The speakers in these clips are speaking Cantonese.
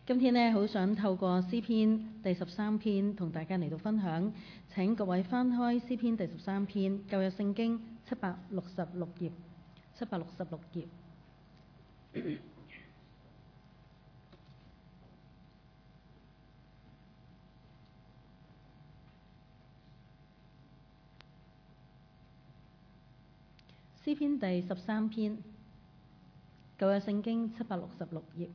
今天呢，好想透過詩篇第13篇同大家嚟到分享。請各位翻開詩篇第13篇，舊約聖經766頁，766頁。詩篇第13篇，舊約聖經766頁。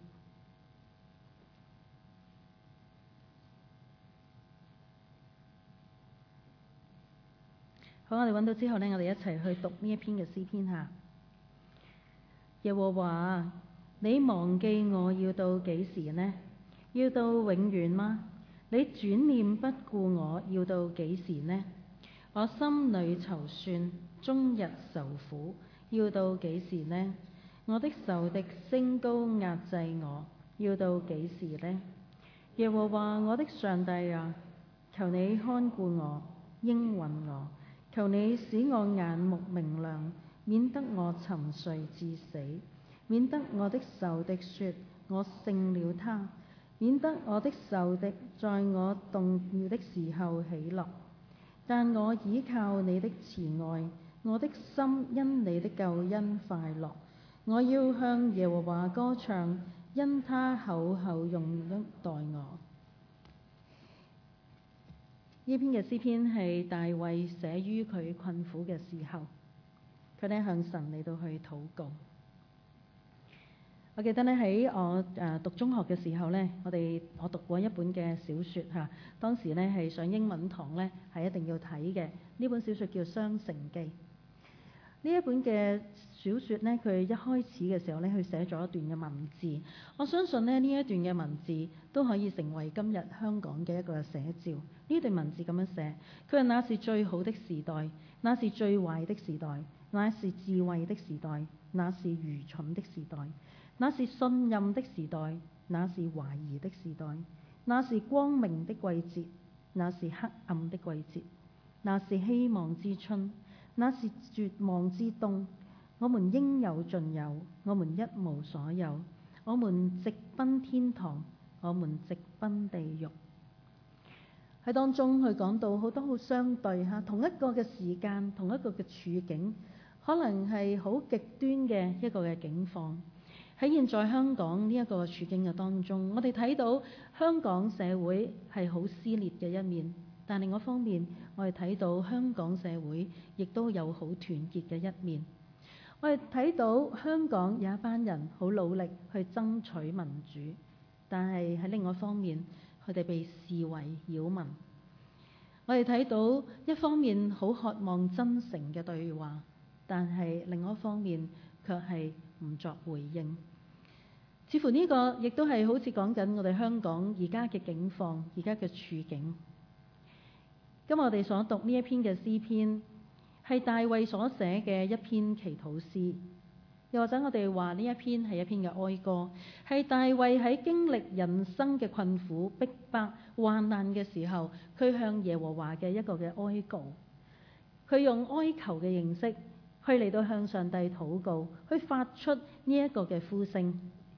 好，我哋揾到之後呢，我哋一齊去讀呢一篇嘅詩篇下。耶和華，你忘記我要到幾時呢？要到永遠嗎？你轉念不顧我要到幾時呢？我心裏籌算，終日受苦，要到幾時呢？我的仇敵升高壓制我，要到幾時呢？耶和華我的上帝啊，求你看顧我，應允我。求你使我眼目明亮，免得我沉睡至死，免得我的仇敵說我勝了他，免得我的仇敵在我動搖的時候喜樂。但我倚靠你的慈愛，我的心因你的救恩快樂。我要向耶和華歌唱，因他厚厚容恩待我。呢篇嘅詩篇係大衛寫於佢困苦嘅時候，佢呢向神嚟到去禱告。我記得呢喺我讀中學嘅時候呢，我讀過一本嘅小說嚇，當時呢係上英文堂呢係一定要睇嘅。呢本小說叫《雙城記》。呢一本嘅小說呢，佢一開始嘅時候呢，佢寫咗一段嘅文字。我相信呢一段嘅文字都可以成為今日香港嘅一個寫照。呢段文字咁樣寫，佢話：那是最好的時代，那是最壞的時代，那是智慧的時代，那是愚蠢的時代，那是信任的時代，那是懷疑的時代，那是光明的季節，那是黑暗的季節，那是希望之春，那是絕望之冬。我們應有盡有，我們一無所有，我們直奔天堂，我們直奔地獄。喺當中佢講到好多好相對嚇，同一個嘅時間，同一個嘅處境，可能係好極端嘅一個嘅境況。喺現在香港呢一個處境嘅當中，我哋睇到香港社會係好撕裂嘅一面，但另一方面，我哋睇到香港社會亦都有好團結嘅一面。我哋睇到香港有一班人好努力去爭取民主，但係喺另外一方面，佢哋被視為擾民。我哋睇到一方面好渴望真誠嘅對話，但係另外一方面卻係唔作回應。似乎呢個亦都係好似講緊我哋香港而家嘅境況，而家嘅處境。今日我哋所讀呢一篇嘅詩篇，係大衛所寫嘅一篇祈禱詩，又或者我哋話呢一篇係一篇嘅哀歌，係大衛喺經歷人生嘅困苦、逼迫、患難嘅時候，佢向耶和華嘅一個嘅哀告。佢用哀求嘅形式去嚟到向上帝禱告，去發出呢一個嘅呼聲。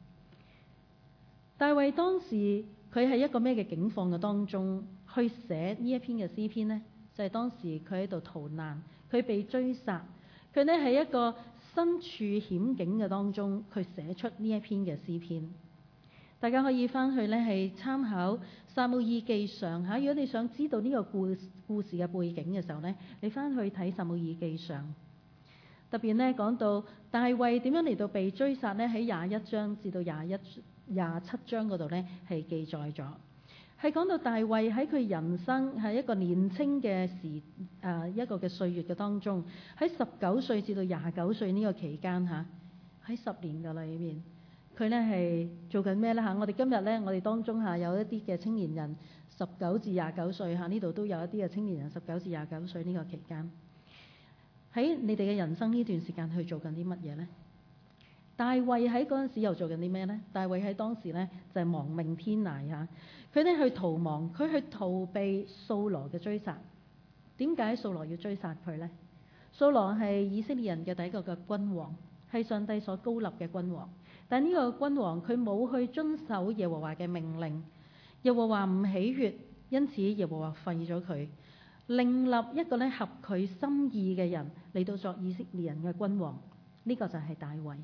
大衛當時佢係一個咩嘅境況嘅當中去寫呢一篇嘅詩篇呢？就係當時佢喺度逃難，佢被追殺，佢呢喺一個身處險境嘅當中，佢寫出呢一篇嘅詩篇。大家可以翻去呢係參考撒母耳記上嚇。如果你想知道呢個故事嘅背景嘅時候呢，你翻去睇撒母耳記上。特別呢講到大衛點樣嚟到被追殺呢，喺21章至到27章嗰度呢係記載咗。係講到大衛喺佢人生係一個年青嘅一個嘅歲月嘅當中，喺19歲至到29歲呢個期間嚇，喺10年嘅裏面，佢呢係做緊咩呢嚇？我哋今日呢，我哋當中嚇有一啲嘅青年人19至29歲嚇，呢度都有一啲嘅青年人19至29歲呢個期間，喺你哋嘅人生呢段時間去做緊啲乜嘢呢？大衛喺嗰陣時又做緊啲咩呢？大衛喺當時呢，就係亡命天涯嚇，佢呢去逃亡，佢去逃避掃羅嘅追殺。點解掃羅要追殺佢呢？掃羅係以色列人嘅第一個嘅君王，係上帝所高立嘅君王。 但呢個君王佢冇去遵守耶和華嘅命令，耶和華唔喜悅，因此耶和華廢咗佢，另立一個合佢心意嘅人嚟到作以色列人嘅君王。呢個就係大衛。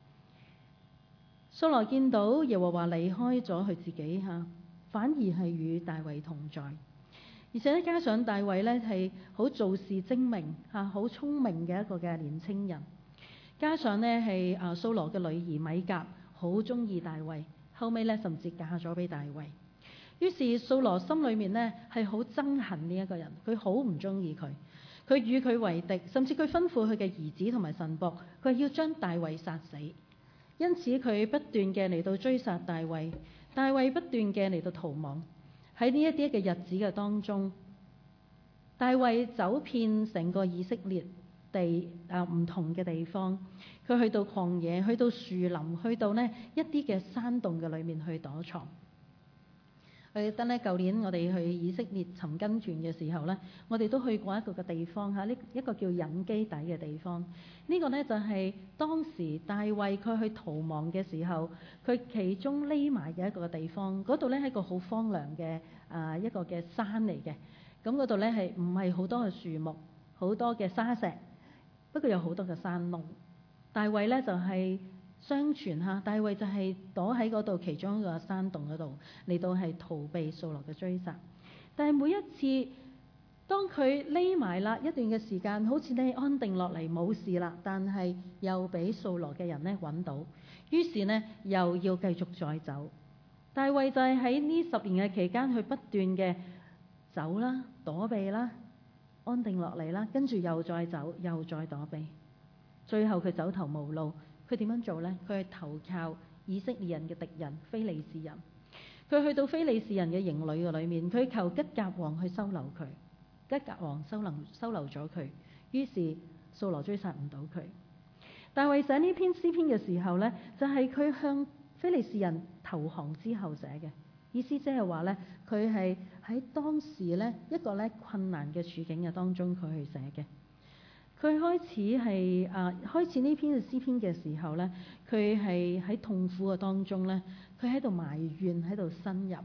掃羅見到耶和華離開咗佢自己反而係與大衛同在，而且加上大衛呢係好做事精明好聰明嘅一個嘅年青人，加上呢係掃羅嘅女兒米甲好中意大衛，後尾呢甚至嫁咗俾大衛。於是掃羅心裏面呢係好憎恨呢一個人，佢好唔中意佢，佢與佢為敵，甚至佢吩咐佢嘅兒子同埋臣僕，佢要將大衛殺死。因此佢不斷嘅嚟到追殺大衛，大衛不斷嘅嚟到逃亡。喺呢一啲嘅日子嘅當中，大衛走遍成個以色列地唔同嘅地方，佢去到曠野，去到樹林，去到呢一啲嘅山洞嘅裏面去躲藏。我記得呢舊年我哋去以色列尋根團嘅時候呢，我哋都去過一個嘅地方呢一個叫隱基底嘅地方。呢個呢就係當時大衛佢去逃亡嘅時候，佢其中匿埋嘅一個地方。嗰度呢係一個好荒涼嘅一個嘅山嚟嘅。咁嗰度呢係唔係好多嘅樹木，好多嘅沙石，不過有好多嘅山窿。大衛呢就係相傳大衛就係躲喺嗰度其中一個山洞嗰度嚟到係逃避掃羅嘅追殺。但係每一次當佢匿埋啦一段嘅時間，好似呢安定落嚟冇事啦，但係又俾掃羅嘅人呢揾到，於是呢又要繼續再走。大衛就係喺呢10年嘅期間，佢不斷嘅走啦、躲避啦、安定落嚟啦，跟住又再走、又再躲避，最後佢走投無路。佢點樣做呢？佢係投靠以色列人嘅敵人非利士人。佢去到非利士人嘅營壘嘅裏面，佢求吉甲王去收留佢。吉甲王收留咗佢，於是掃羅追殺唔到佢。大衛寫呢篇詩篇嘅時候呢，就係佢向非利士人投降之後寫嘅。意思即係話呢，佢係喺當時呢一個呢困難嘅處境嘅當中，佢去寫嘅。佢開始呢篇嘅詩篇嘅時候呢，佢係喺痛苦嘅當中呢，佢喺度埋怨，喺度呻吟，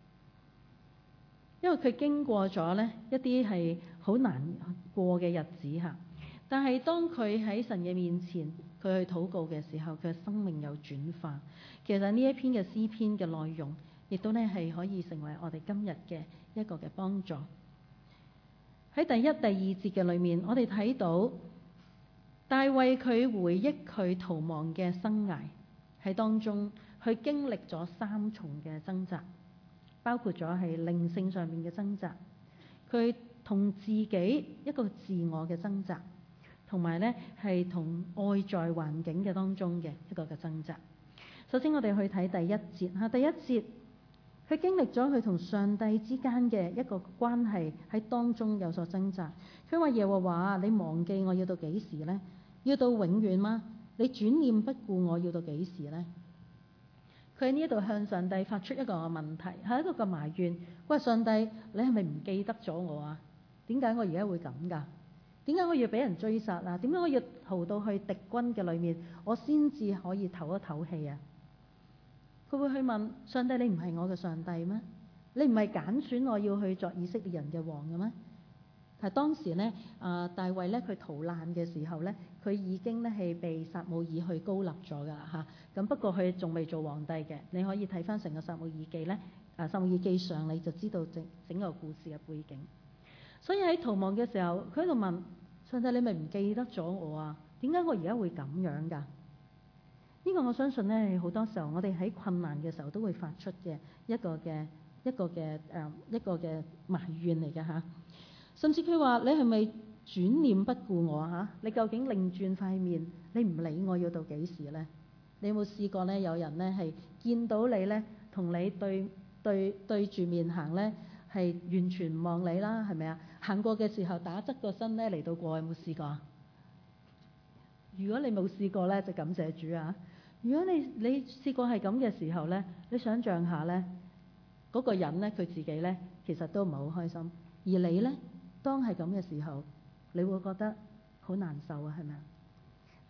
因為佢經過咗呢一啲係好難過嘅日子嚇。但係當佢喺神嘅面前，佢去禱告嘅時候，佢嘅生命有轉化。其實呢一篇嘅詩篇嘅內容，亦都呢係可以成為我哋今日嘅一個嘅幫助。喺第1、第2節嘅裏面，我哋睇到大衛佢回憶佢逃亡嘅生涯，喺當中佢經歷咗3重嘅掙扎，包括咗係靈性上面嘅掙扎，佢同自己一個自我嘅掙扎，同埋呢係同外在環境嘅當中嘅一個嘅掙扎。首先我哋去睇第1節嚇，第1節。佢經歷咗佢同上帝之間嘅一個關係喺當中有所掙扎。佢話：耶和華，你忘記我要到幾時呢？要到永遠嗎？你轉念不顧我要到幾時呢？佢喺呢度向上帝發出一個問題，係一個嘅埋怨。喂，上帝，你係咪唔記得咗我啊？點解我而家會咁㗎？點解我要俾人追殺啊？點解我要逃到去敵軍嘅裏面，我先至可以唞一唞氣啊？佢會去問上帝：你唔係我嘅上帝咩？你唔係揀選我要去作以色列人嘅王嘅咩？係當時呢，大衛呢，佢逃難嘅時候呢，佢已經呢係被撒母耳去膏立咗㗎啦嚇。咁不過佢仲未做皇帝嘅。你可以睇翻成個撒母耳記呢，撒母耳記上你就知道整個故事嘅背景。所以喺逃亡嘅時候，佢喺度問上帝：你咪唔記得咗我啊？點解我而家會咁樣㗎？呢個我相信呢，好多時候我哋喺困難嘅時候都會發出嘅一個嘅埋怨嚟嘅嚇。甚至佢話：你係咪轉念不顧我嚇？你究竟擰轉塊面，你唔理我要到幾時呢？你有冇試過呢？有人呢係見到你呢，同你對住面行呢，係完全唔望你啦，係咪啊？行過嘅時候打側個身呢嚟到過，有冇試過啊？如果你冇試過呢，就感謝主啊！如果你試過係咁嘅時候呢，你想象下呢，嗰個人呢，佢自己呢，其實都唔係好開心，而你呢，當係咁嘅時候，你會覺得好難受啊，係咪啊？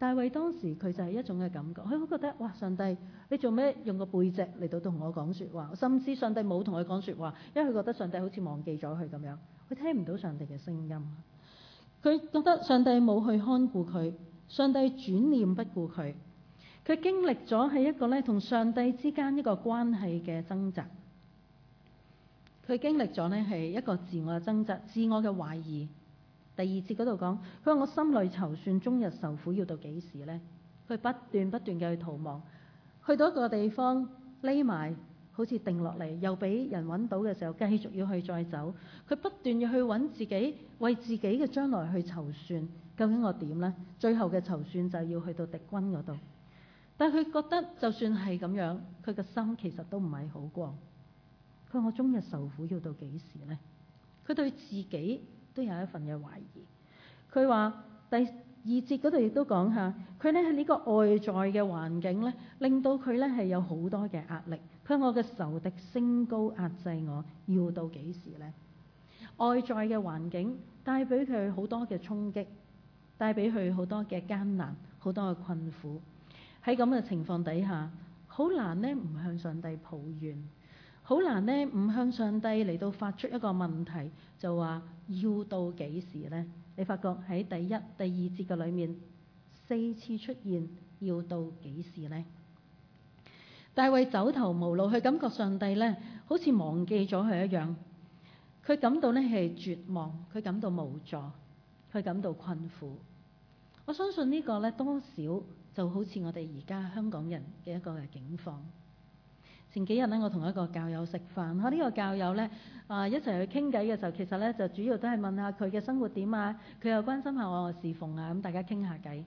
大衛當時佢就係一種嘅感覺，佢會覺得哇，上帝你做咩用個背脊嚟到同我講説話？甚至上帝冇同佢講説話，因為佢覺得上帝好似忘記咗佢咁樣，佢聽唔到上帝嘅聲音。佢覺得上帝冇去看顧佢，上帝轉念不顧佢。佢經歷咗係一個咧同上帝之間一個關係嘅掙扎。佢經歷咗呢係一個自我嘅掙扎、自我嘅懷疑。第二節嗰度講，佢話我心裏籌算，終日受苦，要到幾時呢？佢不斷嘅去逃亡，去到一個地方匿埋，好似定落嚟，又俾人揾到嘅時候，繼續要去再走。佢不斷要去揾自己，為自己嘅將來去籌算，究竟我點呢？最後嘅籌算就係要去到敵軍嗰度。但係佢覺得就算係咁樣，佢個心其實都唔係好過。佢話我終日受苦，要到幾時呢？佢對自己都有一份嘅懷疑。佢話第二節嗰度亦都講下，佢咧喺呢個外在嘅環境咧，令到佢咧係有好多嘅壓力。佢話我嘅仇敵升高壓制我，要到幾時呢？外在嘅環境帶俾佢好多嘅衝擊，帶俾佢好多嘅艱難，好多嘅困苦。喺咁嘅情況底下，好難呢唔向上帝抱怨。好難呢唔向上帝嚟到發出一個問題，就話要到幾時呢？你發覺喺第一、第二節嘅裏面4次出現要到幾時呢？大衛走投無路，佢感覺上帝呢好似忘記咗佢一樣，佢感到呢係絕望，佢感到無助，佢感到困苦。我相信呢個呢多少就好似我哋而家香港人嘅一個嘅境況。前幾日呢，我同一個教友食飯，呢個教友呢，一齊去傾偈嘅時候，其實呢就主要都係問下佢嘅生活點啊，佢又關心下我嘅侍奉啊，咁大家傾下偈。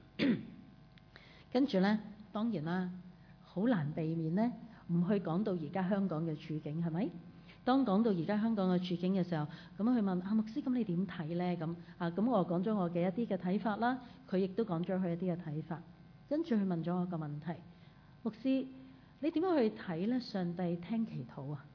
跟住呢，當然啦，好難避免呢唔去講到而家香港嘅處境，係咪？當講到而家香港嘅處境嘅時候，咁佢問牧師，咁你點睇呢？咁我講咗我嘅一啲嘅睇法啦，佢亦都講咗佢一啲嘅睇法。跟住佢問咗我個問題，牧師，你點樣去睇呢？上帝聽祈禱啊？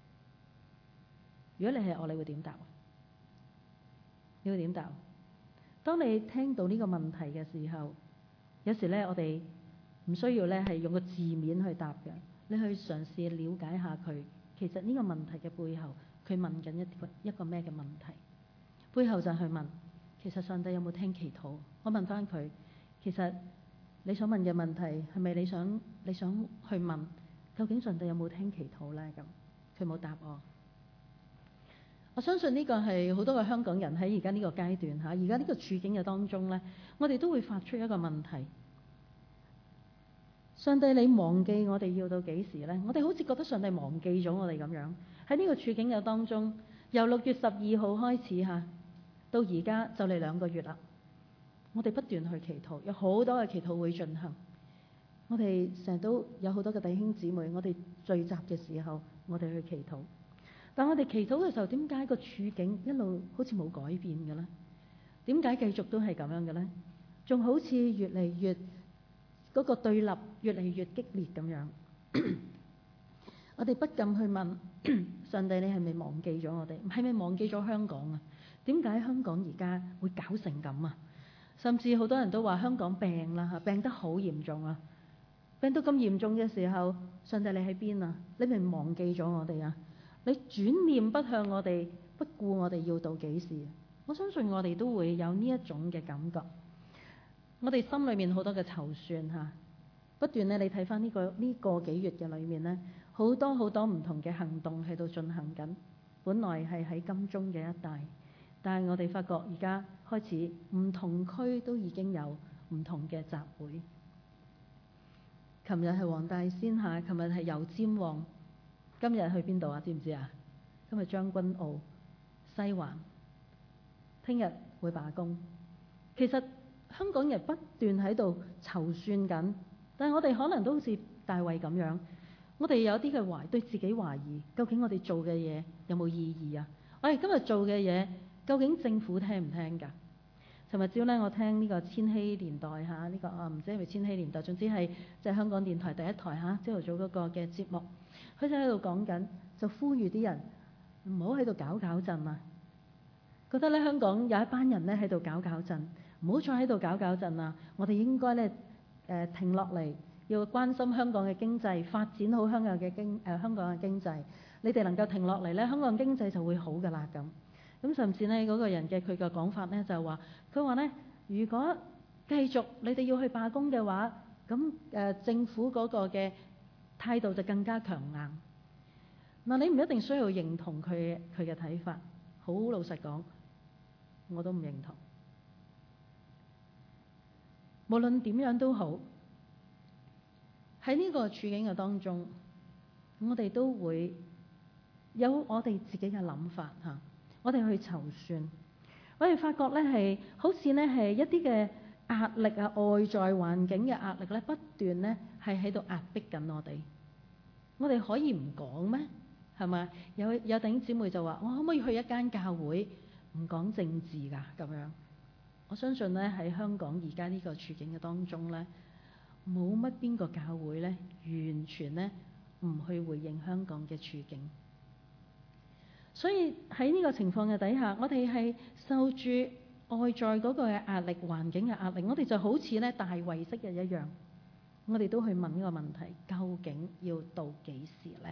如果你係我，你會點答？你會點答？當你聽到呢個問題嘅時候，有時呢，我哋唔需要呢係用個字面去答嘅，你去嘗試了解下佢，其實呢個問題嘅背後，佢問緊一個咩嘅問題？背後就係去問，其實上帝有冇聽祈禱？我問翻佢，其實你所問嘅問題係咪你想去問，究竟上帝有冇聽祈禱呢？咁佢冇答我。我相信呢個係好多個香港人喺而家呢個階段嚇，而家呢個處境嘅當中呢，我哋都會發出一個問題：上帝，你忘記我哋要到幾時呢？我哋好似覺得上帝忘記咗我哋咁樣。喺呢個處境嘅當中，由6月12號開始嚇，到而家就嚟2個月啦。我哋不斷去祈禱，有好多嘅祈禱會進行。我哋成日都有好多嘅弟兄姊妹，我哋聚集嘅時候，我哋去祈禱。但我哋祈禱嘅時候，點解個處境一路好似冇改變嘅呢？點解繼續都係咁樣嘅呢？仲好似越嚟越嗰個對立越嚟越激烈咁樣。我哋不禁去問上帝，你係咪忘記咗我哋？係咪忘記咗香港啊？點解香港而家會搞成咁啊？甚至好多人都話香港病啦嚇，病得好嚴重啊！病到咁嚴重嘅時候，上帝你喺邊啊？你咪忘記咗我哋啊？你轉念不向我哋，不顧我哋，要到幾時？我相信我哋都會有呢一種嘅感覺。我哋心裏面好多嘅籌算嚇，不斷咧，你睇翻呢個幾月嘅裏面呢，好多唔同嘅行動喺度進行緊。本來係喺金鐘嘅一帶，但係我哋發覺而家開始唔同區都已經有唔同嘅集會。琴日係黃大仙下，琴日係油尖旺，今日去邊度啊？知唔知啊？今日將軍澳、西環，聽日會罷工。其實香港人不斷喺度籌算緊，但係我哋可能都好似大衛咁樣，我哋有啲嘅對自己懷疑，究竟我哋做嘅嘢有冇意義啊？我哋今日做嘅嘢，究竟政府聽唔聽㗎？尋日朝呢，我聽呢個千禧年代嚇，呢個唔知係咪千禧年代，總之係即係香港電台第一台嚇，朝頭早嗰個嘅節目，佢就喺度講緊，就呼籲啲人唔好喺度搞震啊！覺得咧香港有一班人咧喺度搞震， 唔好再喺度搞震啦。我哋應該咧停落嚟，要關心香港嘅經濟，發展好香港嘅經濟。你哋能夠停落嚟咧，香港經濟就會好㗎啦咁甚至呢嗰個人嘅佢嘅講法咧就係話，佢話咧如果繼續你哋要去罷工嘅話，咁政府嗰個嘅態度就更加強硬。嗱，你唔一定需要認同佢嘅睇法，好老實講，我都唔認同。無論點樣都好，喺呢個處境嘅當中，我哋都會有我哋自己嘅諗法嚇，我哋去籌算，我哋發覺咧係好似咧係一啲嘅壓力啊，外在環境嘅壓力咧，不斷咧係喺度壓迫緊我哋。我哋可以唔講咩？係咪？有弟兄姊妹就話：我可唔可以去一間教會唔講政治㗎？咁樣，我相信咧喺香港而家呢個處境嘅當中咧，冇乜邊個教會咧完全咧唔去回應香港嘅處境。所以喺呢個情況嘅底下，我哋係受住外在嗰個嘅壓力、環境嘅壓力，我哋就好似咧大衛式嘅一樣，我哋都去問呢個問題：究竟要到幾時呢？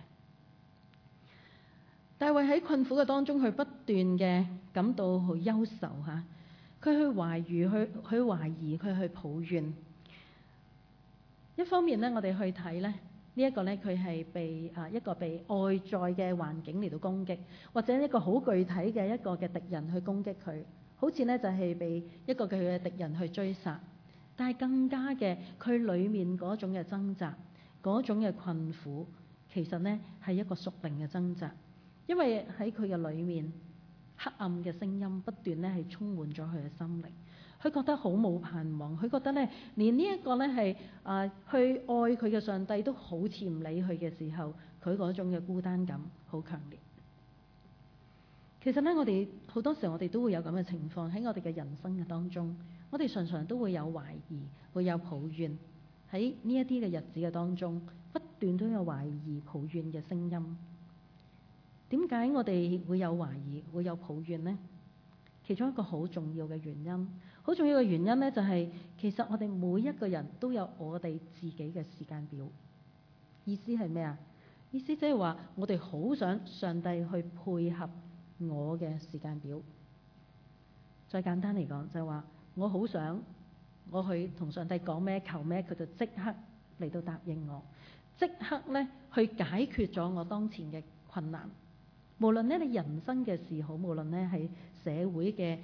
大衛喺困苦嘅當中，佢不斷嘅感到好憂愁嚇，佢去懷疑，佢去抱怨。一方面呢，我哋去睇咧呢一個咧，佢係被一個被外在嘅環境嚟到攻擊，或者一個好具體嘅一個嘅敵人去攻擊佢，好似呢就係被一個佢嘅敵人去追殺。但係更加嘅，佢裡面嗰種嘅掙扎，嗰種嘅困苦，其實呢係一個屬靈嘅掙扎。因為喺佢嘅裏面，黑暗嘅聲音不斷咧係充滿咗佢嘅心靈，佢覺得好冇盼望，佢覺得咧連呢一個咧係去愛佢嘅上帝都好似唔理佢嘅時候，佢嗰種嘅孤單感好強烈。其實咧，我哋好多時候我哋都會有咁嘅情況喺我哋嘅人生嘅當中，我哋常常都會有懷疑，會有抱怨。喺呢一啲嘅日子嘅當中，不斷都有懷疑、抱怨嘅聲音。點解我哋會有懷疑、會有抱怨呢？其中一個好重要嘅原因，好重要嘅原因呢，就係其實我哋每一個人都有我哋自己嘅時間表。意思係咩啊？意思即係話我哋好想上帝去配合我嘅時間表。再簡單嚟講，就係話我好想我去同上帝講咩、求咩，佢就即刻嚟到答應我，即刻咧去解決咗我當前嘅困難。無論咧你人生嘅事好，無論咧係社會嘅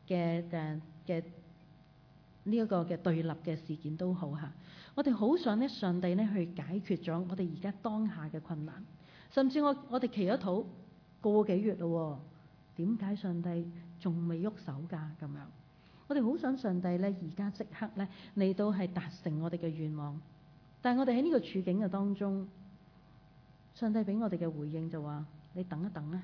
呢一個嘅對立嘅事件都好嚇，我哋好想咧上帝咧去解決咗我哋而家當下嘅困難。甚至我哋祈咗禱個幾月咯，點解上帝仲未喐手㗎？咁樣我哋好想上帝咧而家即刻咧嚟到係達成我哋嘅願望。但係我哋喺呢個處境嘅當中，上帝俾我哋嘅回應就話：你等一等啦。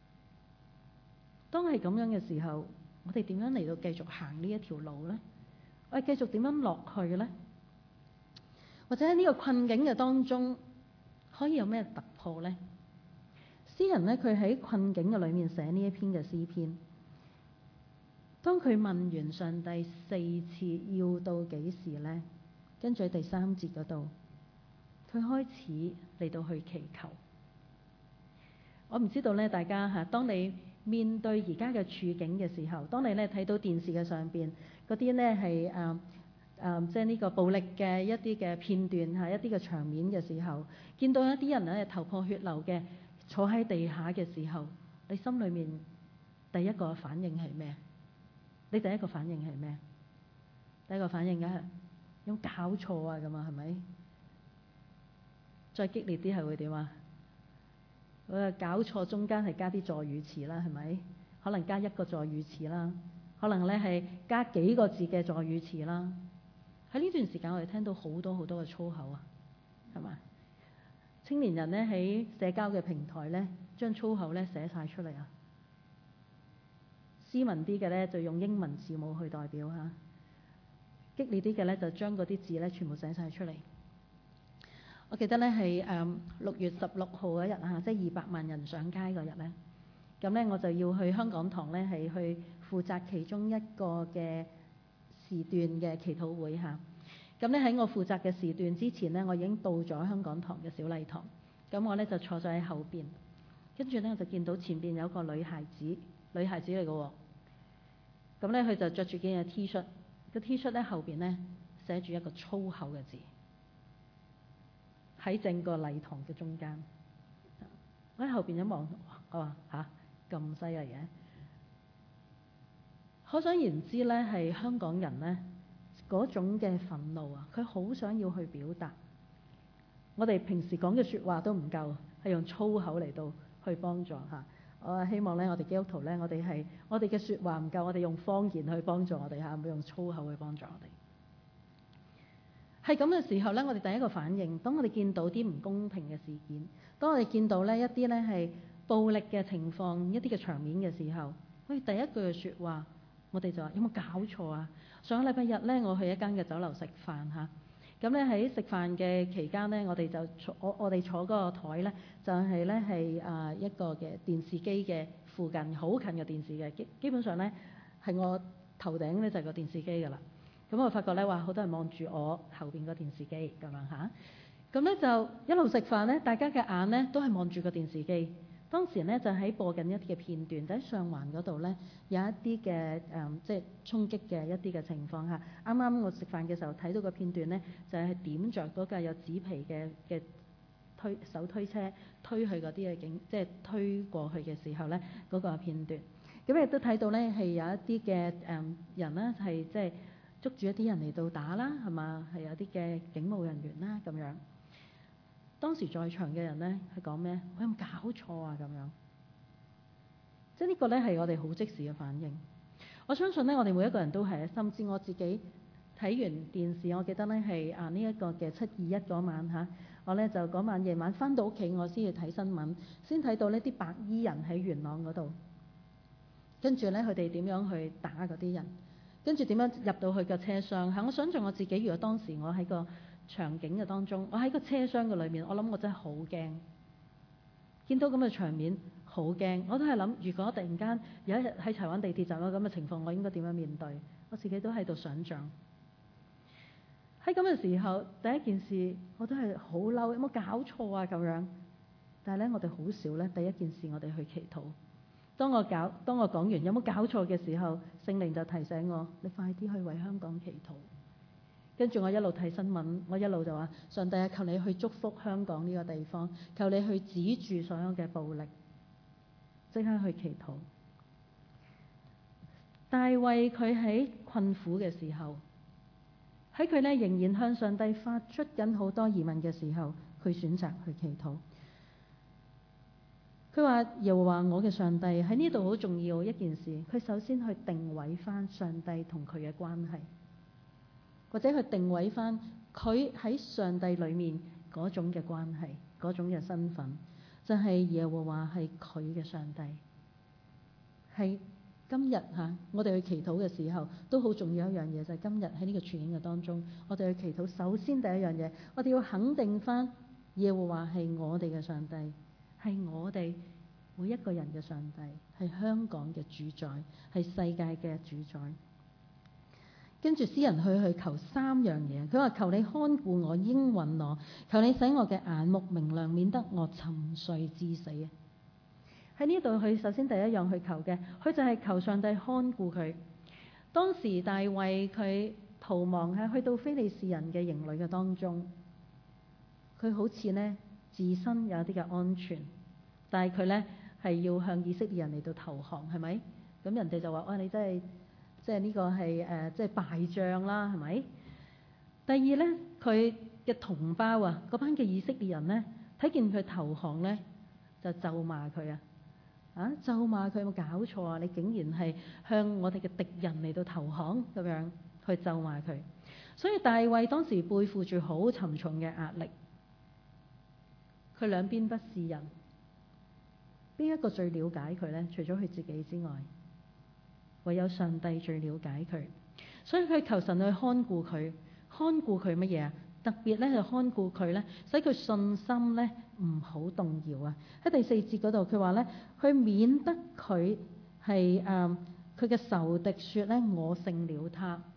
當係咁樣嘅時候，我哋點樣嚟到繼續行呢一條路呢？我哋繼續點樣落去呢？或者喺呢個困境嘅當中，可以有咩突破呢？詩人呢，佢喺困境嘅裏面寫呢一篇嘅詩篇。當佢問完上帝4次要到幾時呢？跟住喺第3節嗰度，佢開始嚟到去祈求。我唔知道咧，大家嚇，當你面對而家嘅處境嘅時候，當你咧睇到電視嘅上邊嗰啲咧係即係呢個暴力嘅一啲嘅片段嚇，一啲嘅場面嘅時候，見到一啲人咧頭破血流嘅坐喺地下嘅時候，你心裏面第一個反應係咩？你第一個反應係咩？第一個反應梗係有搞錯啊咁啊，係咪？再激烈啲係會點啊？搞錯中間係加啲助語詞啦，係咪？可能加1個助語詞啦，可能咧係加幾個字嘅助語詞啦。喺呢段時間我哋聽到好多好多嘅粗口啊，係嘛？青年人咧喺社交嘅平台咧將粗口咧寫晒出嚟啊。斯文啲嘅咧就用英文字母去代表嚇，激烈啲嘅咧就將嗰啲字咧全部寫晒出嚟。我記得咧係6月16號嗰日啊，即係200萬人上街嗰日咧，咁咧我就要去香港堂咧係去負責其中一個嘅時段嘅祈禱會嚇。咁咧喺我負責嘅時段之前咧，我已經到咗香港堂嘅小禮堂。咁我咧就坐咗喺後邊，跟住咧我就見到前邊有個女孩子嚟嘅喎。咁咧佢就着住件嘅 T 恤，個 T 恤咧後邊咧寫住一個粗口嘅字，喺整個禮堂嘅中間。我喺後邊一望，我話吓，咁犀利嘅，可想而知咧係香港人咧嗰種嘅憤怒啊！佢好想要去表達，我哋平時講嘅説話都唔夠，係用粗口嚟到去幫助嚇。我希望咧，我哋基督徒咧，我哋嘅説話唔夠，我哋用方言去幫助我哋嚇，唔好用粗口去幫助我哋。係咁嘅時候咧，我哋第一個反應，當我哋見到啲唔公平嘅事件，當我哋見到咧一啲咧係暴力嘅情況、一啲嘅場面嘅時候，我哋第一句嘅説話，我哋就話：有冇搞錯啊？上個禮拜日咧，我去一間嘅酒樓食飯嚇，咁咧喺食飯嘅期間咧，我哋就我哋坐嗰個台咧，就係咧係一個嘅電視機嘅附近，好近嘅電視嘅，基本上咧係我頭頂咧就係個電視機㗎啦。咁我發覺咧話好多人望住我後邊個電視機咁樣嚇，咁咧就一路食飯咧，大家嘅眼咧都係望住個電視機。當時咧就喺播緊一啲嘅片段，就喺上環嗰度咧有一啲嘅即係衝擊嘅一啲嘅情況嚇。啱啱我食飯嘅時候睇到個片段咧，就係點着嗰架有紙皮嘅手推車推去嗰啲嘅即係推過去嘅時候咧嗰個片段。咁亦都睇到咧係有一啲嘅人咧係即係捉住一啲人嚟到打啦，係嘛？係有啲嘅警務人員啦咁樣。當時在場嘅人咧係講咩？我有冇搞錯啊？咁樣，即係呢個咧係我哋好即時嘅反應。我相信咧，我哋每一個人都係，甚至我自己睇完電視，我記得咧係呢一個嘅7/21嗰晚嚇，我咧就嗰晚夜晚翻到屋企，我先去睇新聞，先睇到呢啲白衣人喺元朗嗰度，跟住咧佢哋點樣去打嗰啲人，跟住點樣入到去個車廂嚇。我想象我自己，如果當時我喺個場景嘅當中，我喺個車廂嘅裏面，我諗我真係好驚，見到咁嘅場面好驚。我都係諗，如果突然間有一日喺柴灣地鐵站有咁嘅情況，我應該點樣面對？我自己都喺度想像。喺咁嘅時候，第一件事我都係好嬲，有冇搞錯啊咁樣？但係咧，我哋好少咧，第一件事我哋去祈禱。當我講完有冇搞錯嘅時候，聖靈就提醒我：你快啲去為香港祈禱。跟住我一路睇新聞，我一路就話：上帝啊，求你去祝福香港呢個地方，求你去止住所有嘅暴力，即刻去祈禱。大衛佢喺困苦嘅時候，喺佢咧仍然向上帝發出緊好多疑問嘅時候，佢選擇去祈禱。佢話：耶和華我嘅上帝，喺呢度好重要一件事，佢首先去定位翻上帝同佢嘅關係。或者去定位翻佢喺上帝裏面嗰種嘅關係，嗰種嘅身份，就係耶和華係佢嘅上帝。係今日嚇，我哋去祈禱嘅時候，都好重要一樣嘢，就係今日喺呢個處境嘅當中，我哋去祈禱。首先第一樣嘢，我哋要肯定翻耶和華係我哋嘅上帝，係我哋每一個人嘅上帝，係香港嘅主宰，係世界嘅主宰。跟住詩人去求3樣嘢，佢話：求你看顧我，應允我；求你使我嘅眼目明亮，免得我沉睡至死。喺呢度，佢首先第一樣去求嘅，佢就係求上帝看顧佢。當時大衛佢逃亡去到非利士人嘅營壘嘅當中，佢好似呢自身有啲嘅安全，但係佢呢係要向以色列人嚟到投降，係咪？咁人哋就話：哇！你真係〜即係呢個係即係敗仗啦，係咪？第二咧，佢嘅同胞啊，嗰班嘅以色列人咧，睇見佢投降咧，就咒罵佢啊！咒罵佢有冇搞錯啊？你竟然係向我哋嘅敵人嚟到投降咁樣去咒罵佢。所以大衛當時背負住好沉重嘅壓力，佢兩邊不是人，邊一個最了解佢咧？除咗佢自己之外。唯有上帝最了解佢，所以佢求神去看顧佢，看顧佢乜嘢啊？特別咧就看顧佢咧，使佢信心咧唔好動搖啊！喺第4節嗰度，佢話咧，佢免得佢係佢嘅仇敵説咧，我勝了他，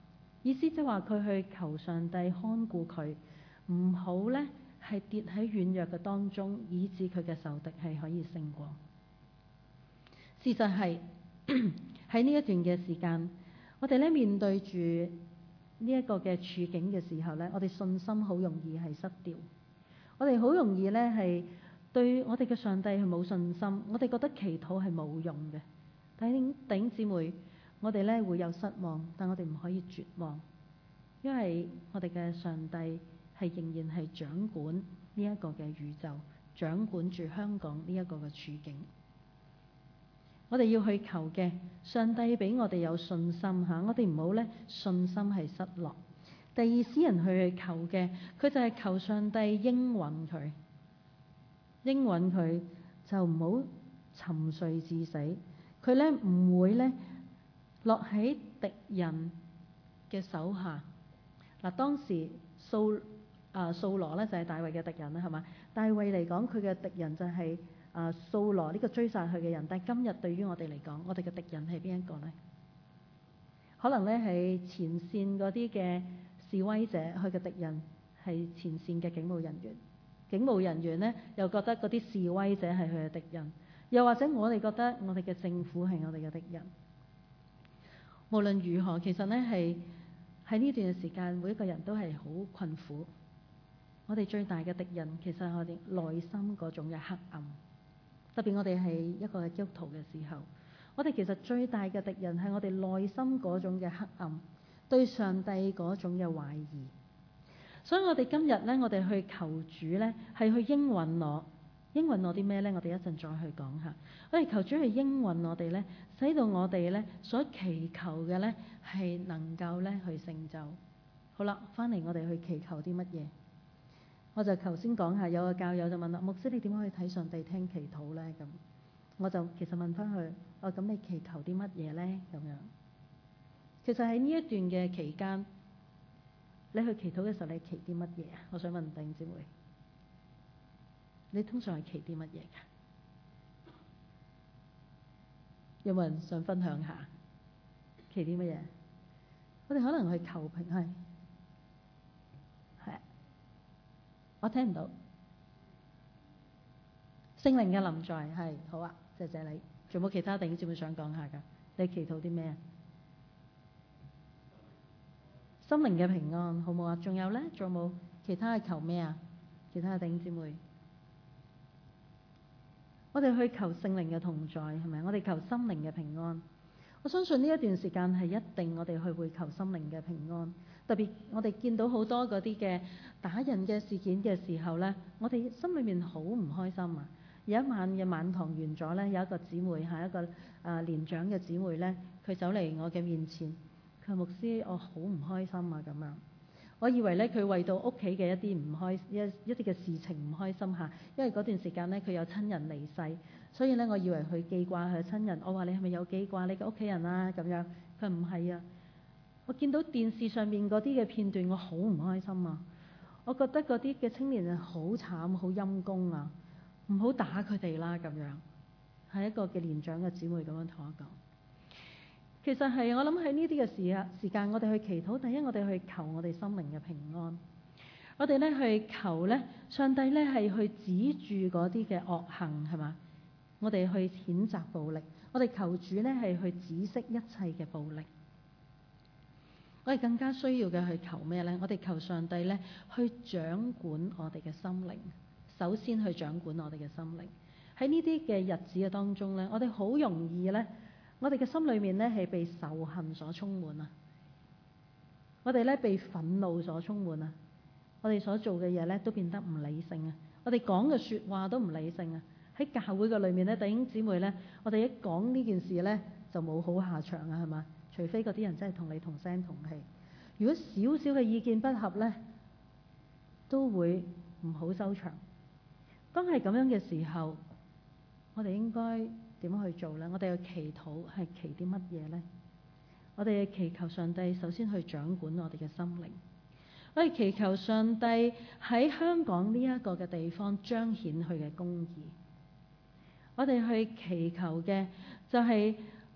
意思即係話佢去求上帝看顧佢，唔好呢係跌喺軟弱嘅當中，以致佢嘅仇敵係可以勝過。事實係喺呢一段嘅時間，我哋呢面對住呢一個嘅處境嘅時候呢，我哋信心好容易係失掉，我哋好容易呢係對我哋嘅上帝係冇信心，我哋覺得祈禱係冇用嘅。弟兄姊妹，我哋呢會有失望，但我哋唔可以絕望，因為我哋嘅上帝係仍然係掌管呢一個嘅宇宙，掌管住香港呢一個嘅處境。我哋要去求嘅，上帝俾我哋有信心嚇，我哋唔好呢信心係失落。第二，詩人去求嘅，佢就係求上帝應允佢，應允佢就唔好沉睡至死，佢呢唔會呢落喺敵人嘅手下。嗱，當時掃羅呢就係大衛嘅敵人啦，係嘛？大衛嚟講，佢嘅敵人就係掃羅呢個追殺佢嘅人。但係今日對於我哋嚟講，我哋嘅敵人係邊一個呢？可能呢係前線嗰啲嘅示威者，佢嘅敵人係前線嘅警務人員。警務人員呢又覺得嗰啲示威者係佢嘅敵人，又或者我哋覺得我哋嘅政府係我哋嘅敵人。無論如何，其實呢係喺呢段時間，每一個人都係好困苦。我哋最大嘅敵人其實係我哋內心嗰種嘅黑暗。特別我哋係一個基督徒嘅時候，我哋其實最大嘅敵人係我哋內心嗰種嘅黑暗，對上帝嗰種嘅懷疑。所以我哋今日呢，我哋去求主呢，係去應允我啲咩呢？我哋一陣再去講下。我哋求主去應允我哋呢，使到我哋呢所祈求嘅呢係能夠呢去成就。好啦，翻嚟我哋去祈求啲乜嘢？我就頭先講下，有個教友就問啦：牧師，你點可以睇上帝聽祈禱呢？咁我就其實問翻佢：咁你祈求啲乜嘢呢？咁樣其實喺呢一段嘅期間，你去祈禱嘅時候，你祈啲乜嘢啊？我想問弟兄姊妹，你通常係祈啲乜嘢㗎？有冇人想分享下？祈啲乜嘢？我哋可能去求平係。我聽唔到。聖靈嘅臨在係好啊，謝謝你。仲有冇其他弟兄姊妹想講下㗎？你祈禱啲咩啊？心靈嘅平安，好冇啊？仲有呢？仲有冇其他係求咩啊？其他嘅弟兄姊妹，我哋去求聖靈嘅同在係咪？我哋求心靈嘅平安。我相信呢一段時間係一定我哋去會求心靈嘅平安。特別我哋見到好多嗰啲嘅打人嘅事件嘅時候呢，我哋心裏面好唔開心啊！有一晚嘅晚堂完咗呢，有一個姊妹係一個年長嘅姊妹呢，佢走嚟我嘅面前，佢話：牧師，我好唔開心啊！咁樣，我以為呢，佢為到屋企嘅一啲唔開一啲嘅事情唔開心嚇，因為嗰段時間呢，佢有親人離世，所以呢，我以為佢記掛佢親人。我話：你係咪有記掛你嘅屋企人啊？咁樣，佢話唔係啊。我見到電視上面嗰啲嘅片段，我好唔開心啊！我覺得嗰啲嘅青年人好慘，好陰公啊！唔好打佢哋啦，咁樣係一個嘅年長嘅姊妹咁樣同我講。其實係我諗喺呢啲嘅時間，我哋去祈禱。第一，我哋去求我哋心靈嘅平安。我哋呢去求呢，上帝呢係去止住嗰啲嘅惡行，係嘛？我哋去譴責暴力。我哋求主呢係去止息一切嘅暴力。我哋更加需要嘅去求咩呢？我哋求上帝呢去掌管我哋嘅心靈，首先去掌管我哋嘅心靈。喺呢啲嘅日子嘅當中呢，我哋好容易呢，我哋嘅心裏面呢係被仇恨所充滿啊！我哋呢被憤怒所充滿啊！我哋所做嘅嘢呢都變得唔理性啊！我哋講嘅說話都唔理性啊！喺教會嘅裏面呢，弟兄姊妹呢，我哋一講呢件事呢，就冇好下場啊，係嘛？除非嗰啲人真係同你同聲同氣，如果少少嘅意見不合呢，都會唔好收場。當係咁樣嘅時候，我哋應該點樣去做呢？我哋嘅祈禱係祈啲乜嘢呢？我哋嘅祈求上帝首先去掌管我哋嘅心靈，我哋祈求上帝喺香港呢一個嘅地方彰顯佢嘅公義。我哋去祈求嘅就係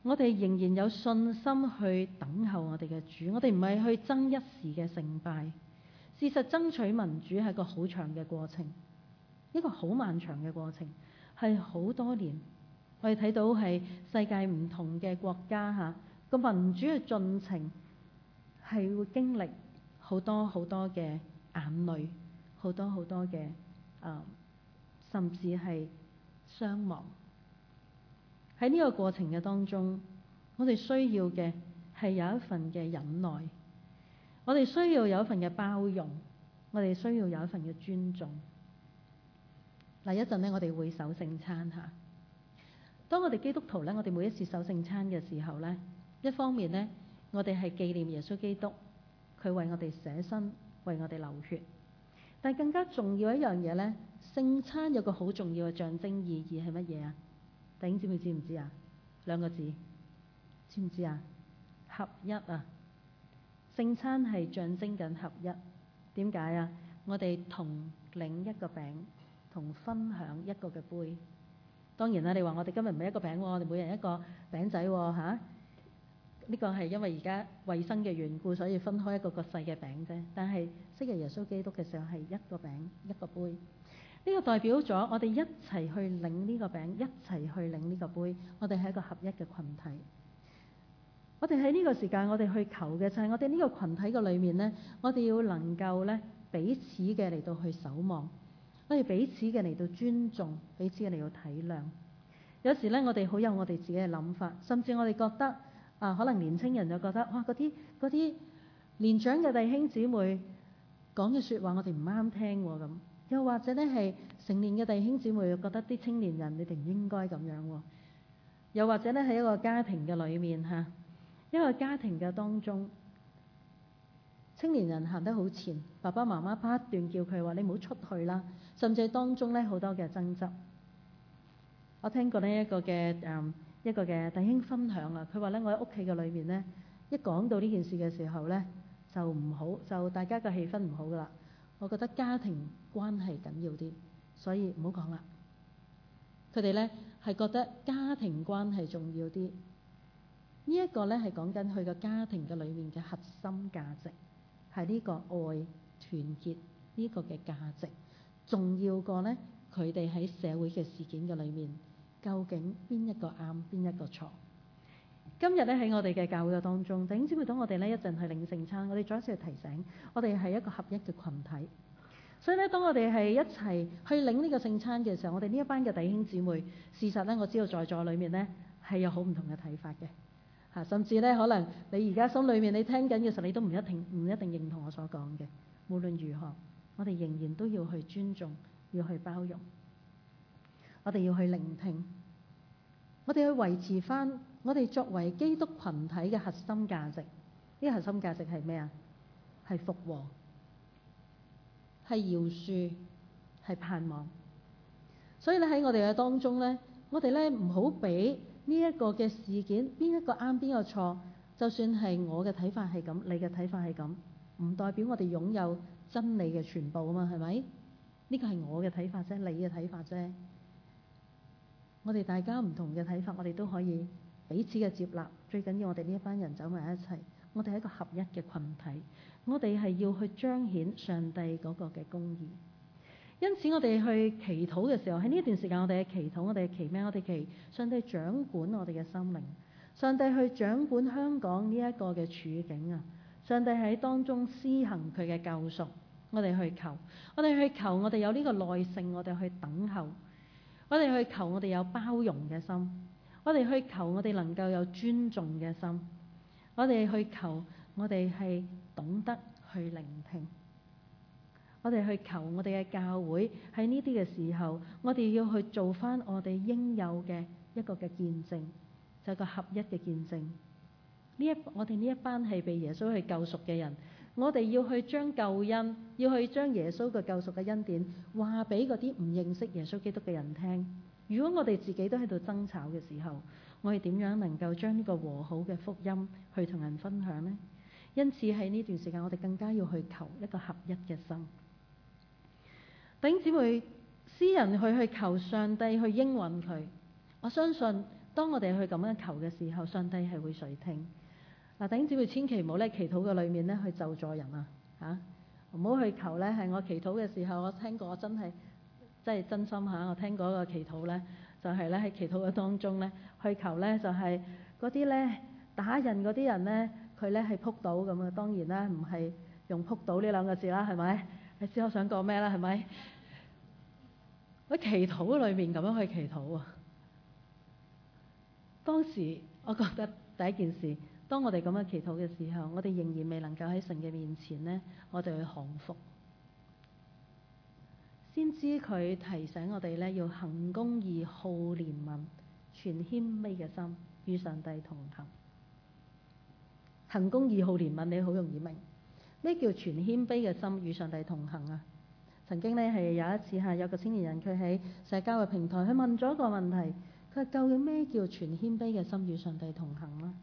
我哋仍然有信心去等候我哋嘅主，我哋唔係去爭一時嘅勝敗。事實爭取民主係個好長嘅過程，一個好漫長嘅過程，係好多年。我哋睇到係世界唔同嘅國家個民主嘅進程係會經歷好多好多嘅眼淚，好多好多嘅甚至係傷亡。喺呢個過程嘅當中，我哋需要嘅係有一份嘅忍耐，我哋需要有一份嘅包容，我哋需要有一份嘅尊重。嗱，一陣呢，我哋會守聖餐嚇。當我哋基督徒呢，我哋每一次守聖餐嘅時候呢，一方面呢，我哋係紀念耶穌基督，佢為我哋捨身，為我哋流血。但係更加重要一樣嘢呢，聖餐有個好重要嘅象徵意義係乜嘢啊？弟兄姊妹知唔知啊？兩個字，知唔知啊？合一啊！聖餐係象徵緊合一。點解啊？我哋同領一個餅，同分享一個嘅杯。當然啦，你話我哋今日唔係一個餅喎，我哋每人一個餅仔喎嚇。呢個係因為而家衞生嘅緣故，所以分開一個個細嘅餅啫。但係昔日耶穌基督嘅時候係一個餅一個杯。呢個代表咗我哋一齊去領呢個餅，一齊去領呢個杯。我哋係一個合一嘅群體。我哋喺呢個時間，我哋去求嘅就係我哋呢個群體嘅裏面呢，我哋要能夠呢彼此嘅嚟到去守望，我哋彼此嘅嚟到尊重，彼此嘅嚟到體諒。有時呢，我哋好有我哋自己嘅諗法，甚至我哋覺得可能年青人就覺得哇，嗰啲年長嘅弟兄姊妹講嘅説話，我哋唔啱聽喎咁。又或者呢係成年嘅弟兄姊妹覺得啲青年人你哋唔應該咁樣喎。又或者呢喺一個家庭嘅裏面一個家庭嘅當中，青年人行得好前，爸爸媽媽不斷叫佢話你唔好出去啦，甚至當中呢好多嘅爭執。我聽過呢一個嘅弟兄分享佢話呢，我喺屋企嘅裏面呢，一講到呢件事嘅時候呢，就唔好，就大家嘅氣氛唔好噶啦。我覺得家庭關係緊要啲，所以唔好講啦。佢哋呢係覺得家庭關係重要啲。呢一個呢係講緊佢個家庭嘅裏面嘅核心價值，係呢個愛團結呢個嘅價值，重要過呢佢哋喺社會嘅事件嘅裏面，究竟邊一個啱，邊一個錯。今日呢喺我哋嘅教會嘅當中，弟兄姊妹，當我哋呢一陣去領聖餐，我哋再一次去提醒，我哋係一個合一嘅群體。所以呢，當我哋係一齊去領呢個聖餐嘅時候，我哋呢一班嘅弟兄姊妹，事實呢，我知道在座裏面呢係有好唔同嘅睇法嘅，甚至呢，可能你而家心裏面你聽緊嘅時候，你都唔一定認同我所講嘅。無論如何，我哋仍然都要去尊重，要去包容，我哋要去聆聽，我哋去維持翻我哋作為基督群體嘅核心價值。呢個核心價值係咩啊？係復和，係饒恕，係盼望。所以咧喺我哋嘅當中呢，我哋呢唔好俾呢一個嘅事件邊一個啱邊個錯，就算係我嘅睇法係咁，你嘅睇法係咁，唔代表我哋擁有真理嘅全部啊嘛，係咪？呢個係我嘅睇法啫，你嘅睇法啫。我哋大家唔同嘅睇法，我哋都可以彼此嘅接納。最緊要我哋呢一班人走埋一齊，我哋係一個合一嘅群體，我哋係要去彰顯上帝嗰個嘅公義。因此我哋去祈禱嘅時候，喺呢一段時間我哋嘅祈禱，我哋嘅祈咩？我哋祈上帝掌管我哋嘅心靈，上帝去掌管香港呢一個嘅處境啊！上帝喺當中施行佢嘅救贖，我哋去求，我哋去求，我哋有呢個耐性，我哋去等候。我哋去求，我哋有包容嘅心；我哋去求，我哋能夠有尊重嘅心；我哋去求，我哋係懂得去聆聽；我哋去求，我哋嘅教會喺呢啲嘅時候，我哋要去做翻我哋應有嘅一個嘅見證，就係個合一嘅見證。我哋呢一班係被耶穌去救贖嘅人，我哋要去將救恩，要去將耶穌嘅救贖嘅恩典話俾嗰啲唔認識耶穌基督嘅人聽。如果我哋自己都喺度爭吵嘅時候，我哋點樣能夠將呢個和好嘅福音去同人分享呢？因此喺呢段時間，我哋更加要去求一個合一嘅心。弟兄姊妹，詩人去求上帝去應允佢，我相信當我哋去咁樣求嘅時候，上帝係會垂聽。嗱，弟兄姊妹千祈唔好咧祈禱嘅裏面咧去咒詛人啊嚇，唔好去求咧係我祈禱嘅時候，我聽過我真心嚇，我聽過一個祈禱咧，就係咧喺祈禱嘅當中咧去求咧就係嗰啲咧打人嗰啲人咧佢咧係撲倒咁啊，當然啦唔係用撲倒呢兩個字啦，係咪？你知我想講咩啦？係咪？喺祈禱裏面咁樣去祈禱啊！當時我覺得第一件事，當我哋咁樣祈禱嘅時候，我哋仍然未能夠喺神嘅面前呢，我哋去降服，先知佢提醒我哋呢，要行公義、好憐憫、存謙卑嘅心，與上帝同行。行公義、好憐憫，你好容易明咩叫存謙卑嘅心與上帝同行啊？曾經呢，係有一次有個青年人佢喺社交嘅平台，佢問咗一個問題，佢話究竟咩叫存謙卑嘅心與上帝同行呢？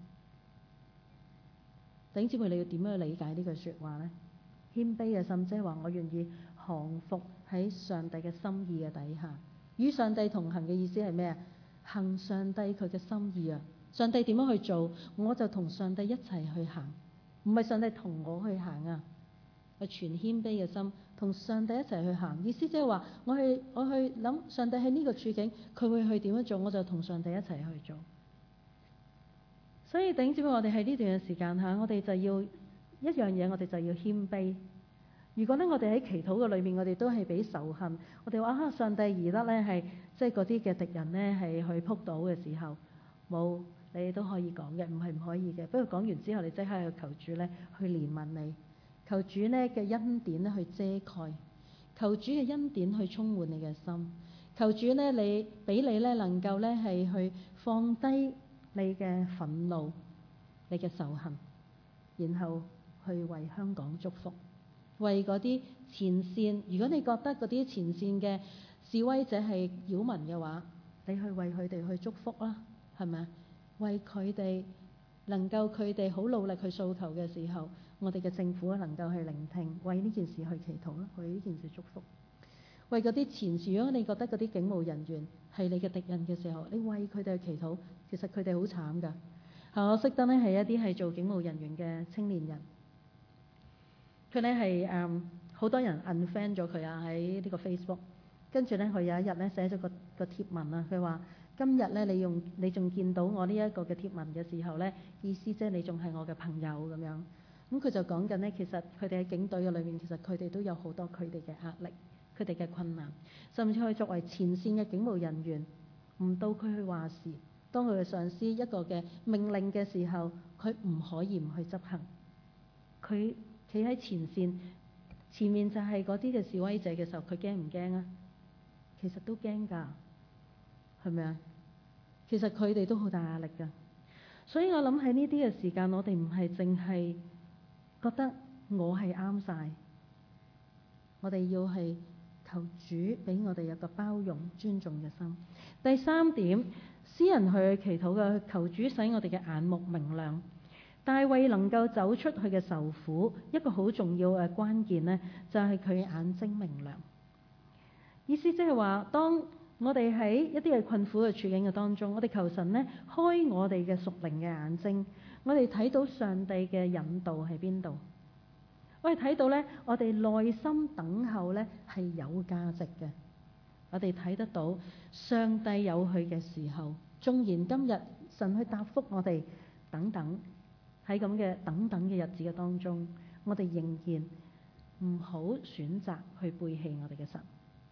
弟兄姊妹，你要點樣去理解呢句説話呢？謙卑嘅心即係話我願意降服喺上帝嘅心意嘅底下，與上帝同行嘅意思係咩啊？行上帝佢嘅心意啊！上帝點樣去做，我就同上帝一齊去行，唔係上帝同我去行啊！係存謙卑嘅心，同上帝一齊去行，意思即係話我去諗上帝喺呢個處境，佢會去點樣做，我就同上帝一齊去做。所以弟兄姊妹，我哋喺呢段嘅時間我哋就要一樣嘢，我哋就要謙卑。如果呢，我哋喺祈禱嘅裏面，我哋都係俾仇恨，我哋話上帝而得呢係即係嗰啲嘅敵人呢係去撲倒嘅時候，冇，你都可以講嘅，唔係唔可以嘅。不過講完之後，你即刻去求主呢去憐憫你。求主呢嘅恩典去遮蓋，求主嘅恩典去充滿你嘅心，求主呢你俾你呢能夠呢係去放低你嘅憤怒、你嘅仇恨，然後去為香港祝福，為嗰啲前線。如果你覺得嗰啲前線嘅示威者係擾民嘅話，你去為佢哋去祝福啦，係咪啊？為佢哋能夠佢哋好努力去訴求嘅時候，我哋嘅政府能夠去聆聽，為呢件事去祈禱啦，為呢件事祝福。為嗰啲前線，如果你覺得嗰啲警務人員係你嘅敵人嘅時候，你為佢哋去祈禱，其實佢哋好慘㗎。我識得呢係一啲係做警務人員嘅青年人，佢呢係好多人 unfriend 咗佢啊，喺呢個 Facebook。跟住呢，佢有一日呢寫咗個貼文啊，佢話今日呢你仲見到我呢一個嘅貼文嘅時候呢，意思即係你仲係我嘅朋友咁樣。咁佢就講緊呢，其實佢哋喺警隊嘅裏面，其實佢哋都有好多佢哋嘅壓力，佢哋嘅困難，甚至佢作為前線嘅警務人員，唔到佢去話事，當佢嘅上司一個嘅命令嘅時候，佢唔可以唔去執行。佢企喺前線，前面就係嗰啲嘅示威者嘅時候，佢驚唔驚啊？其實都驚㗎，係咪啊？其實佢哋都好大壓力㗎。所以我諗喺呢啲嘅時間，我哋唔係淨係覺得我係啱晒，我哋要係求主俾我哋有個包容、尊重嘅心。第三點，詩人去祈禱嘅，求主使我哋嘅眼目明亮。大衛能夠走出去嘅受苦，一個好重要嘅關鍵呢，就係佢眼睛明亮。意思即係話，當我哋喺一啲嘅困苦嘅處境嘅當中，我哋求神呢開我哋嘅屬靈嘅眼睛，我哋睇到上帝嘅引導喺邊度。我哋睇到呢，我哋內心等候呢係有價值嘅。我哋睇得到上帝有佢嘅時候，縱然今日神去答覆我哋等等，喺咁嘅等等嘅日子嘅當中，我哋仍然唔好選擇去背棄我哋嘅神。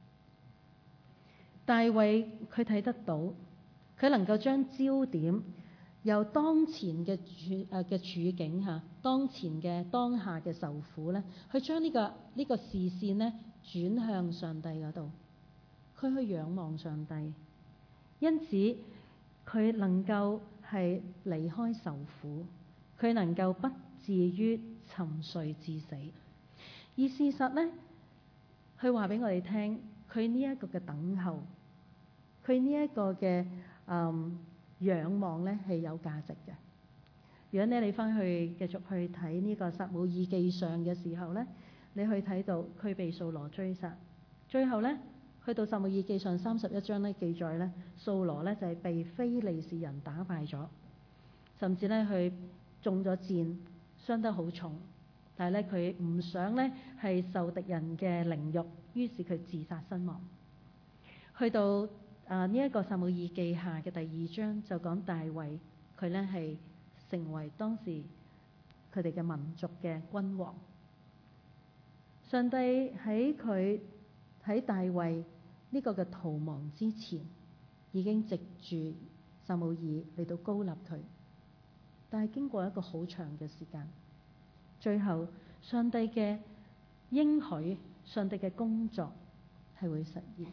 大衛佢睇得到，佢能夠將焦點由當前嘅處境下，當前嘅當下嘅受苦咧，去將呢個視線咧轉向上帝嗰度，佢去仰望上帝，因此佢能夠係離開受苦，佢能夠不至於沉睡至死。而事實咧，佢話俾我哋聽，佢呢一個嘅等候，佢呢一個嘅仰望咧係有價值嘅。如果你翻去繼續去睇呢個撒母耳記上嘅時候咧，你去睇到佢被掃羅追殺，最後咧去到撒母耳記上31章咧記載咧，掃羅咧就係被非利士人打敗咗，甚至咧佢中咗箭，傷得好重。但係咧佢唔想咧係受敵人嘅凌辱，於是佢自殺身亡。去到呢一個撒母耳記下嘅第2章就講大衛，佢咧係成為當時佢哋嘅民族嘅君王。上帝喺大衛呢個嘅逃亡之前，已經藉住撒母耳嚟到膏立佢，但係經過一個好長嘅時間，最後上帝嘅應許、上帝嘅工作係會實現。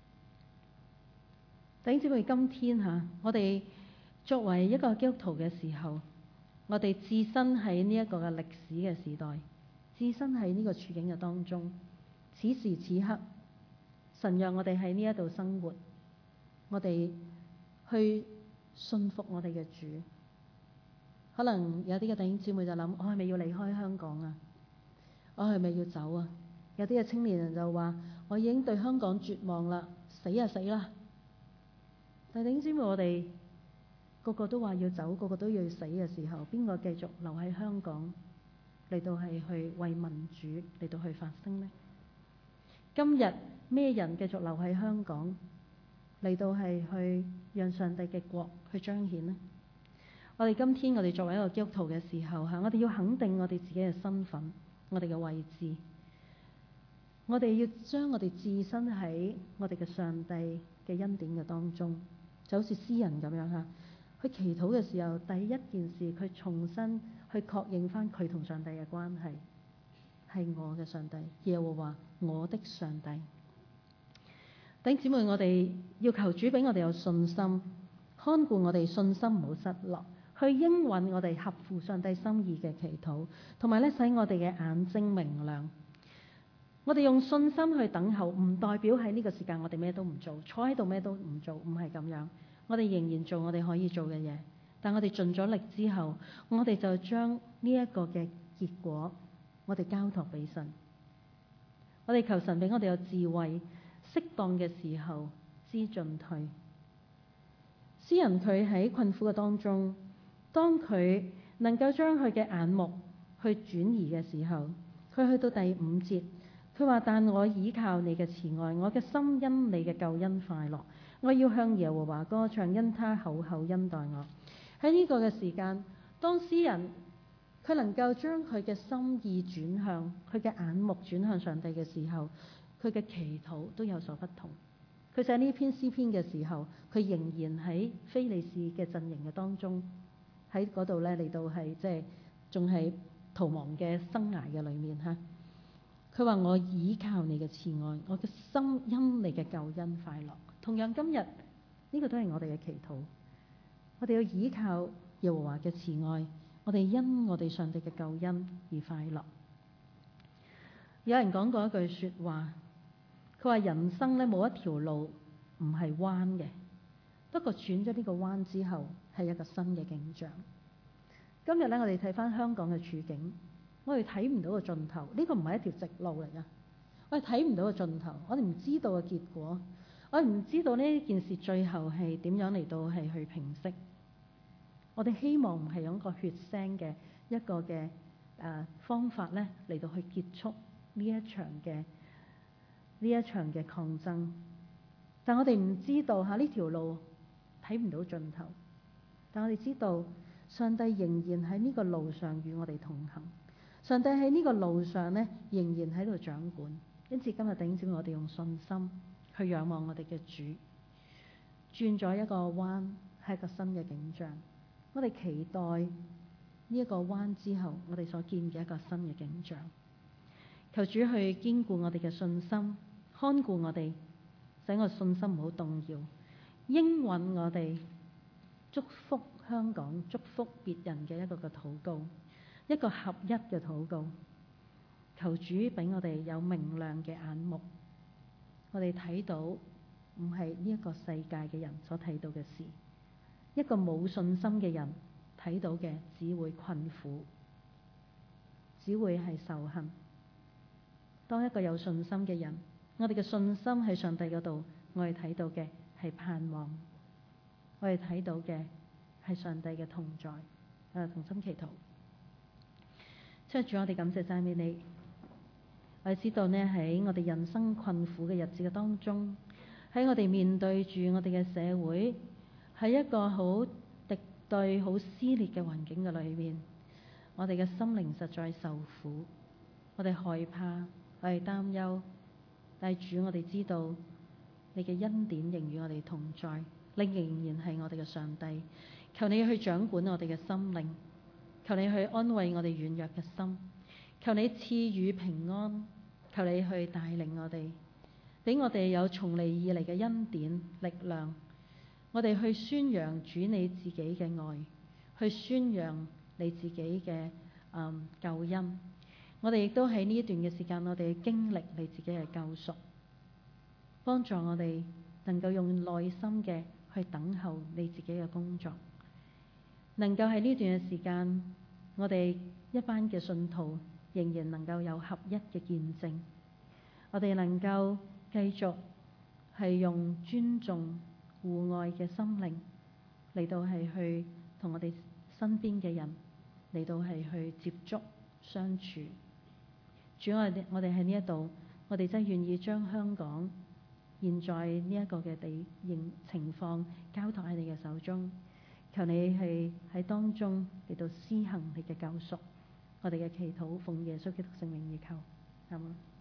弟兄姊妹，今天我哋作為一個基督徒嘅時候，我哋置身喺呢一個嘅歷史嘅時代，置身喺呢個處境嘅當中，此時此刻，神讓我哋喺呢一度生活，我哋去信服我哋嘅主。可能有啲嘅弟兄姊妹就諗：我係咪要離開香港啊？我係咪要走啊？有啲嘅青年人就話：我已經對香港絕望啦，死啊死啦！但係弟兄姊妹，我哋個個都話要走，個個都要死嘅時候，邊個繼續留喺香港嚟到係去為民主嚟到去發聲呢？今日咩人繼續留喺香港嚟到係去讓上帝嘅國去彰顯呢？我哋今天我哋作為一個基督徒嘅時候我哋要肯定我哋自己嘅身份，我哋嘅位置，我哋要將我哋置身喺我哋嘅上帝嘅恩典嘅當中，就好似詩人咁樣佢祈禱嘅時候，第一件事佢重新去確認翻佢同上帝嘅關係，係我嘅上帝，耶和華我的上帝。弟兄姊妹，我哋要求主俾我哋有信心，看顧我哋信心唔好失落，去應允我哋合乎上帝心意嘅祈禱，同埋使我哋嘅眼睛明亮。我哋用信心去等候，唔代表喺呢個時間我哋咩都唔做，坐喺度咩都唔做，唔係咁樣。我哋仍然做我哋可以做嘅嘢，但我哋盡咗力之後，我哋就將呢一個嘅結果，我哋交託俾神。我哋求神俾我哋有智慧，適當嘅時候知進退。詩人佢喺困苦嘅當中，當佢能夠將佢嘅眼目去轉移嘅時候，佢去到第5節，佢話：但我倚靠你嘅慈愛，我嘅心因你嘅救恩快樂。我要向耶和華歌唱，因他厚厚恩待我。喺呢個嘅時間，當詩人佢能夠將佢嘅心意轉向，佢嘅眼目轉向上帝嘅時候，佢嘅祈禱都有所不同。佢寫呢篇詩篇嘅時候，佢仍然喺非利士嘅陣營嘅當中，喺嗰度嚟到係即係仲係逃亡嘅生涯嘅裏面佢話：我倚靠你嘅慈愛，我嘅心因你嘅救恩快樂。同樣今日呢個都係我哋嘅祈禱，我哋要倚靠耶和華嘅慈愛，我哋因我哋上帝嘅救恩而快樂。有人講過一句說話，佢話人生咧冇一條路唔係彎嘅，不過轉咗呢個彎之後係一個新嘅景象。今日咧我哋睇翻香港嘅處境，我哋睇唔到個盡頭，呢個唔係一條直路嚟噶，我哋睇唔到個盡頭，我哋唔知道個結果。我唔知道呢件事最後係點樣嚟到係去平息。我哋希望唔係用一個血腥嘅一個嘅方法咧嚟到去結束呢一場嘅抗爭。但我哋唔知道呢條路睇唔到盡頭，但我哋知道上帝仍然喺呢個路上與我哋同行。上帝喺呢個路上咧仍然喺度掌管。因此今日弟兄姊妹，我哋用信心去仰望我哋嘅主，轉咗一個彎，係一個新嘅景象。我哋期待呢一個彎之後，我哋所見嘅一個新嘅景象。求主去堅固我哋嘅信心，看顧我哋，使我信心唔好動搖，應允我哋祝福香港、祝福別人嘅一個嘅禱告，一個合一嘅禱告。求主俾我哋有明亮嘅眼目，我哋睇到唔係呢一個世界嘅人所睇到嘅事。一個冇信心嘅人睇到嘅只會困苦，只會係仇恨。當一個有信心嘅人我哋嘅信心喺上帝嗰度，我哋睇到嘅係盼望，我哋睇到嘅係上帝嘅同在。同心祈禱。親愛的主，我哋感謝讚美你。我哋知道呢，喺我哋人生困苦嘅日子嘅當中，喺我哋面對住我哋嘅社會，喺一個好敵對、好撕裂嘅環境嘅裏面，我哋嘅心靈實在受苦，我哋害怕，我哋擔憂。但係主，我哋知道你嘅恩典仍與我哋同在，你仍然係我哋嘅上帝。求你去掌管我哋嘅心靈，求你去安慰我哋軟弱嘅心，求你賜予平安，求你去帶領我哋，俾我哋有從你而嚟嘅恩典力量，我哋去宣揚主你自己嘅愛，去宣揚你自己嘅救恩。我哋亦都喺呢一段嘅時間，我哋經歷你自己嘅救贖，幫助我哋能夠用耐心嘅去等候你自己嘅工作。能夠喺呢段嘅時間，我哋一班嘅信徒仍然能夠有合一嘅見證，我哋能夠繼續係用尊重互愛嘅心靈嚟到係去同我哋身邊嘅人嚟到係去接觸相處。主，我哋喺呢一度，我哋真係願意將香港現在呢一個嘅情況交託喺你嘅手中。求你係喺當中嚟到施行你嘅救贖，我哋嘅祈禱奉耶穌基督聖名而求，阿們。